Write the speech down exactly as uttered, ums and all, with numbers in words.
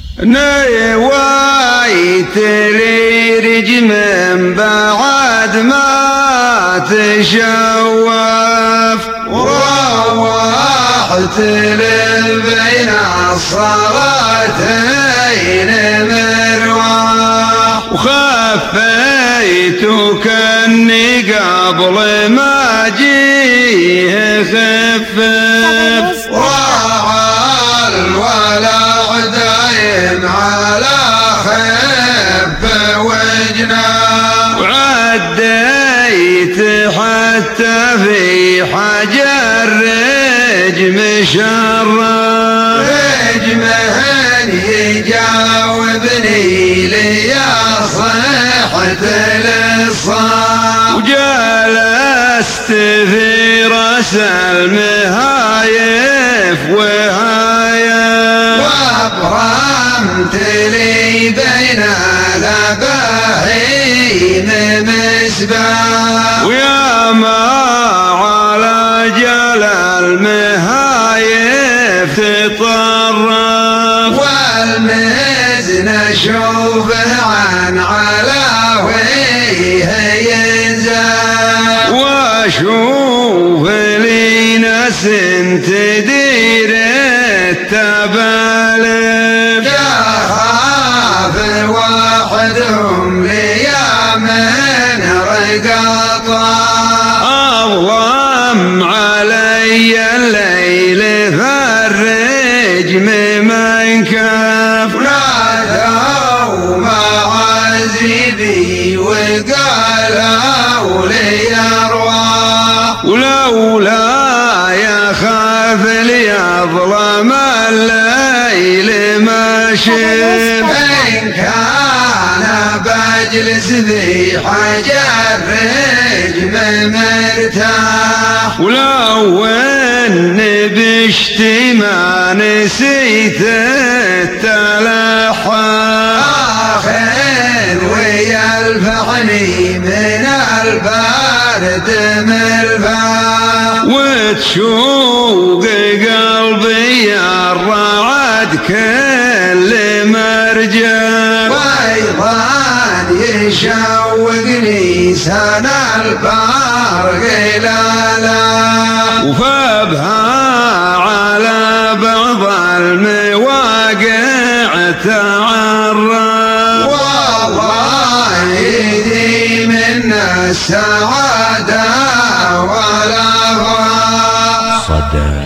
نوايت لي رجم بعد ما تشوف وروحت لبين الصلاتين مروح وخفيت كني قبل ما جيه خفف راعى الولع دايم على خف وجناه وعديت حتى في حجر رجم شرف رجمه يجاوبني لي صحت للصاح وجلست في راس المهايف وهايف وابرمت لي بين الاباهيم مسبح ويا ما على جل المهايف تطرف والمزن اشوفه عن علاويه ينزل واشوف لي ناس تدير التبالف يخاف وحدهم لي من رقطه اظلم علي الليل فالرجم منكف نادوا معذبي وقالوا لي ارواح ولولا يخاف لي اظلم الليل ما شف ان كان بجلس في حجر رجم مرتاح ولو ان بشتي ما نسيت التلحى اخر ويلفعني من البرد مرفع وتشوق قلبي الرعد كل مرجع وايضا يشوقني سنى البرق لالا وفبها على بعض المواقع تعرف والله يدي من السعادة ولا فرح.